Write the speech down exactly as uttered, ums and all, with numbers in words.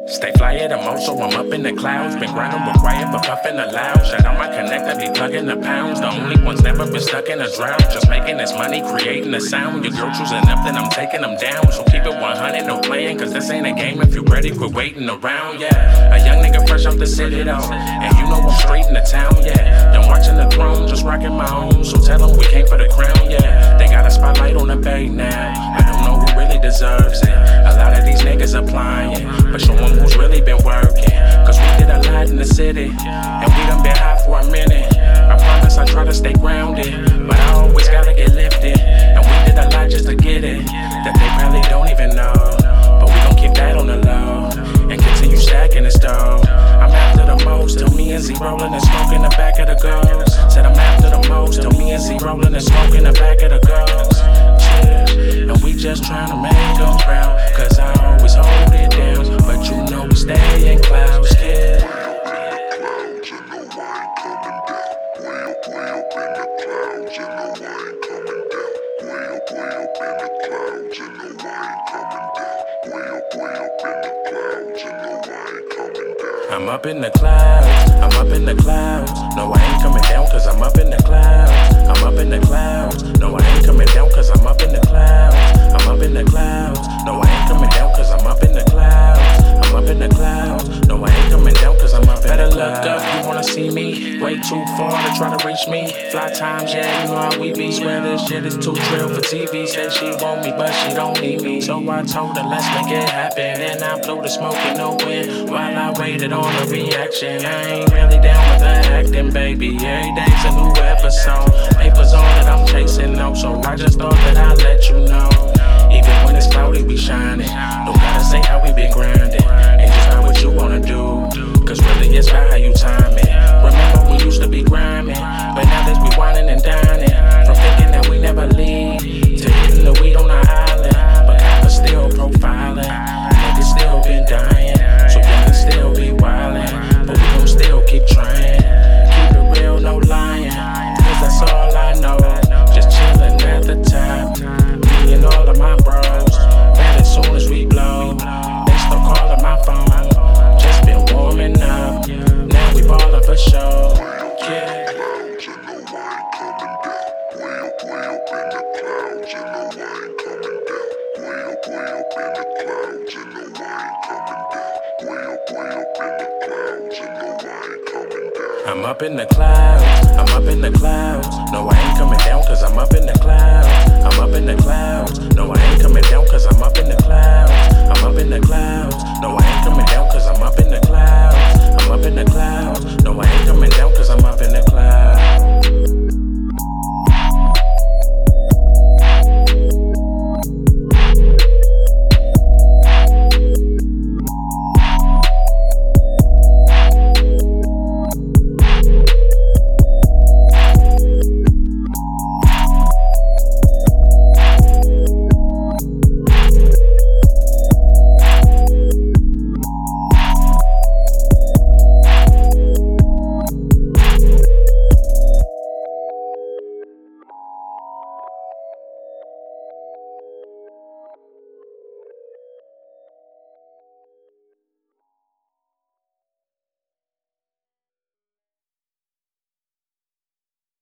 Stay fly at the most, so I'm up in the clouds. Been grinding with quiet, but puffing aloud. Shout out my connect, I be plugging the pounds. The only ones never been stuck in a drought. Just making this money, creating a sound. Your girl choosing up, then I'm taking them down. So keep it one hundred, no playing, cause this ain't a game. If you ready, quit waiting around, yeah. A young nigga fresh off the city, though. And you know I'm straight in the town, yeah. Done watching the throne, just rocking my own. So tell them we came for the crown, yeah. They got a spotlight on the bay now. I don't know who really deserves it. A lot of these niggas applying, but show them who's really been working. Cause we did a lot in the city, and we done been high for a minute. I promise I try to stay grounded, but I always gotta get lifted. And we did a lot just to get it, that they probably don't even know. But we gon' keep that on the low, and continue stacking the stove. I'm after the most, till me and Z rollin' and smoke in the back of the ghost. Said I'm after the most, till me and Z rollin' and smoke in the back of the ghost. Yeah, and we just tryna make them proud, cause I always hold it down. But you know we stay in clouds, yeah. I'm up in the clouds, I'm up in the clouds. No, I ain't coming down cause I'm up in the clouds. I'm up in the clouds. No, I ain't coming down cause I'm up in the clouds. I'm up in the clouds. No, I ain't coming down cause I'm up in the clouds. I'm up in the clouds. No, I ain't coming down cause I'm up in the clouds. Better look up, you wanna see me. Way too far to try to reach me. Fly times, yeah, you know how we be. Swear this shit is too trill for T V. Said she want me, but she don't need me. So I told her, let's make it happen. And I blew the smoke in the wind while I waited on a reaction. I ain't really down with the acting, baby. Every day's a new episode. Papers on that I'm chasing, no. So I just thought that I'd let you know. Even when it's cloudy, we shining. Don't gotta say how we been grinding. Ain't just about what you wanna do, cause really it's about how you time it. Remember we used to be grinding, but now that we whining and dining. From thinking that we never leave, to hitting the weed on our island. But coppers still profiling, niggas still been dying. So we can still be wildin', but we gon' still keep trying. Keep it real, no lying, cause that's all I know. Just chillin' at the top, me and all of my bros. Man, as soon as we blow, they start calling my phone. Just been warming up, now we ballin' for sure. Yeah. I'm up in the clouds, I'm up in the clouds. No, I ain't coming down cause I'm up in the clouds. I'm up in the clouds. No, I ain't coming down cause I'm up in the clouds. I'm up in the clouds. No, I ain't coming down cause I'm up in the clouds. I'm up in the clouds.